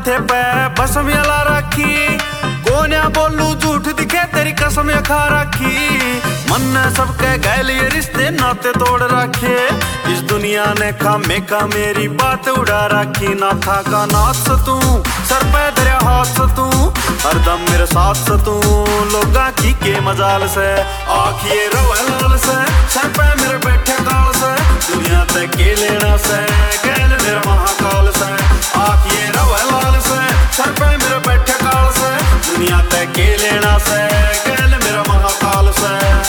माथे पे बसम ला रखी, कोन्या बोलू झूठ दिखे तेरी कसम खा रखी। मन ने सबके गैल ये रिश्ते नाते तोड़ रखे, इस दुनिया ने खामे का मेरी बात उड़ा रखी। ना था का नाच से तू सर पे तेरे हाथ से तू, हरदम मेरे साथ से तू लोगा की के मजाल से। आखिए रवा लाल से सर पे मेरे बैठे काल से, दुनिया ते के लेना से गैल मेरा महाकाल से। आखिए रवा लाल से सर पे मेरे बैठे काल से, दुनिया ते के लेना से गैल मेरा महाकाल से।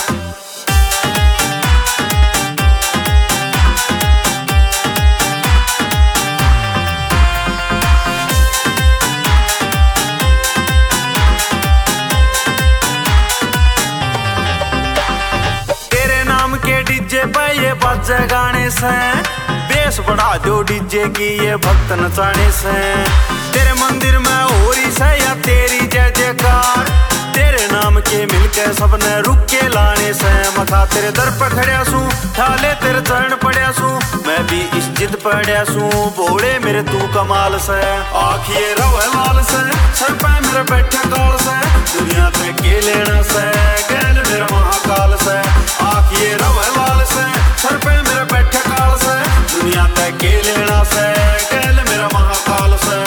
डीजे पे ये बाजे गाने से, बेस बढ़ा दो डीजे की ये भक्त नचाने से। तेरे मंदिर में हो रही से या तेरी जय जयकार, तेरे नाम के मिलके सबने रुक के लाने से। मखा तेरे दर पे खड़िया सू, ठाले तेरे चरण पड़िया सू, मैं भी इस जिद पड़िया सू बोले मेरे तू कमाल से। आखिए रवे लाल से सर पे मेरे बैठे काल से, दुनिया पे के लेना से गैल मेरा महाकाल से। आखिए रवे लाल से सर पे मेरे बैठे काल से, दुनिया पे के लेना से गैल मेरा महाकाल से।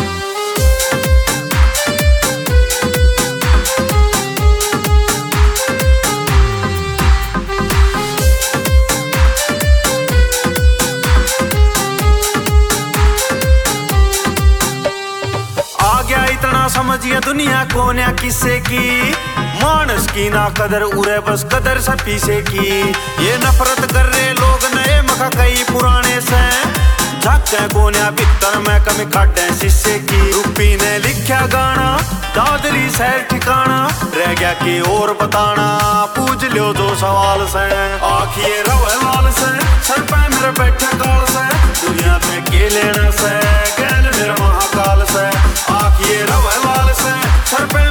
इतना समझिए दुनिया कोन्या किस्से की, मानस की ना कदर उरे बस कदर से पीछे की। ये नफरत कर रहे लोग नए मखा कई पुराने से, झाके कोन्या भीतर में कमी काटे शीशे की। रूपी ने लिखा गाना दादरी शहर ठिकाना, रह गया की और बताना पूछ लियो जो सवाल से। आखिए रवे लाल से सर पे मेरे बैठे काल से, दुनिया पे के लेना से गैल मेरा महाकाल से। आखिए रवे लाल से सर पे